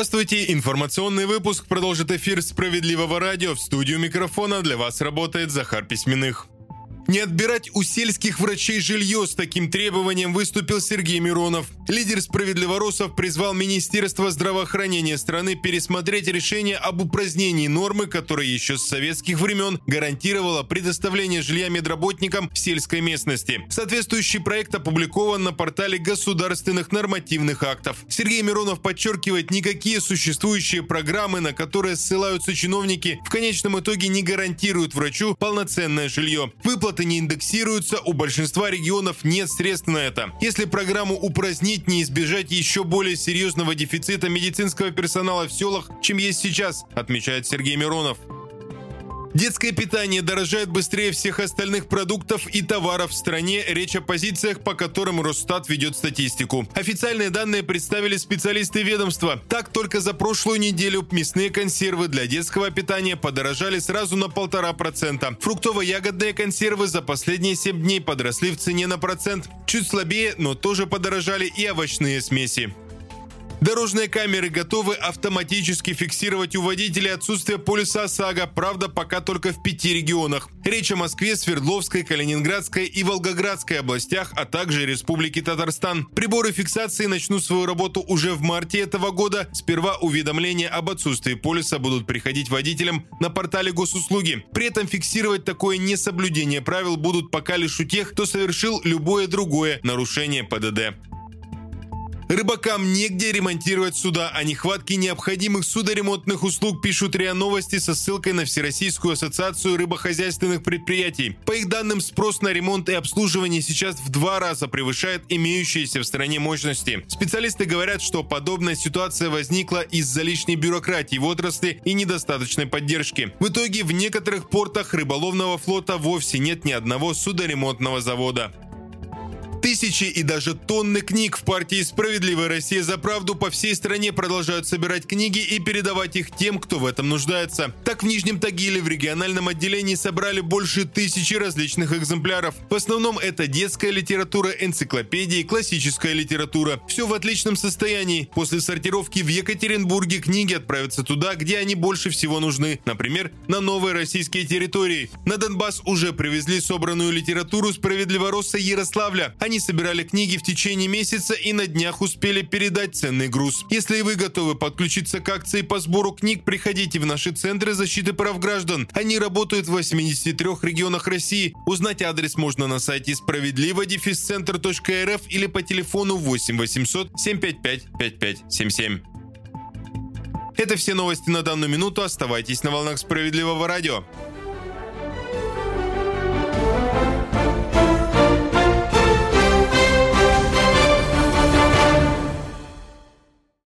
Здравствуйте! Информационный выпуск продолжит эфир «Справедливого радио». В студию микрофона для вас работает Захар Письменных. Не отбирать у сельских врачей жилье, с таким требованием выступил Сергей Миронов. Лидер «Справедливоросов» призвал Министерство здравоохранения страны пересмотреть решение об упразднении нормы, которая еще с советских времен гарантировала предоставление жилья медработникам в сельской местности. Соответствующий проект опубликован на портале государственных нормативных актов. Сергей Миронов подчеркивает, никакие существующие программы, на которые ссылаются чиновники, в конечном итоге не гарантируют врачу полноценное жилье. Выплаты не индексируются, у большинства регионов нет средств на это. Если программу упразднить, не избежать еще более серьезного дефицита медицинского персонала в селах, чем есть сейчас, отмечает Сергей Миронов. Детское питание дорожает быстрее всех остальных продуктов и товаров в стране. Речь о позициях, по которым Росстат ведет статистику. Официальные данные представили специалисты ведомства. Так, только за прошлую неделю мясные консервы для детского питания подорожали сразу на 1,5%. Фруктово-ягодные консервы за последние 7 дней подросли в цене на 1%. Чуть слабее, но тоже подорожали и овощные смеси. Дорожные камеры готовы автоматически фиксировать у водителей отсутствие полиса ОСАГО, правда, пока только в 5 регионах. Речь о Москве, Свердловской, Калининградской и Волгоградской областях, а также Республике Татарстан. Приборы фиксации начнут свою работу уже в марте этого года. Сперва уведомления об отсутствии полиса будут приходить водителям на портале госуслуги. При этом фиксировать такое несоблюдение правил будут пока лишь у тех, кто совершил любое другое нарушение ПДД. Рыбакам негде ремонтировать суда. О нехватке необходимых судоремонтных услуг пишут РИА Новости со ссылкой на Всероссийскую ассоциацию рыбохозяйственных предприятий. По их данным, спрос на ремонт и обслуживание сейчас в 2 раза превышает имеющиеся в стране мощности. Специалисты говорят, что подобная ситуация возникла из-за лишней бюрократии в отрасли и недостаточной поддержки. В итоге в некоторых портах рыболовного флота вовсе нет ни одного судоремонтного завода. Тысячи и даже тонны книг в партии «Справедливая Россия за правду» по всей стране продолжают собирать книги и передавать их тем, кто в этом нуждается. Так, в Нижнем Тагиле в региональном отделении собрали больше 1000 различных экземпляров. В основном это детская литература, энциклопедии, классическая литература. Все в отличном состоянии. После сортировки в Екатеринбурге книги отправятся туда, где они больше всего нужны. Например, на новые российские территории. На Донбасс уже привезли собранную литературу «Справедливороса» Ярославля. Они собирали книги в течение месяца и на днях успели передать ценный груз. Если вы готовы подключиться к акции по сбору книг, приходите в наши центры защиты прав граждан. Они работают в 83 регионах России. Узнать адрес можно на сайте справедливо-центр.рф или по телефону 8 800 755 5577. Это все новости на данную минуту. Оставайтесь на волнах Справедливого радио.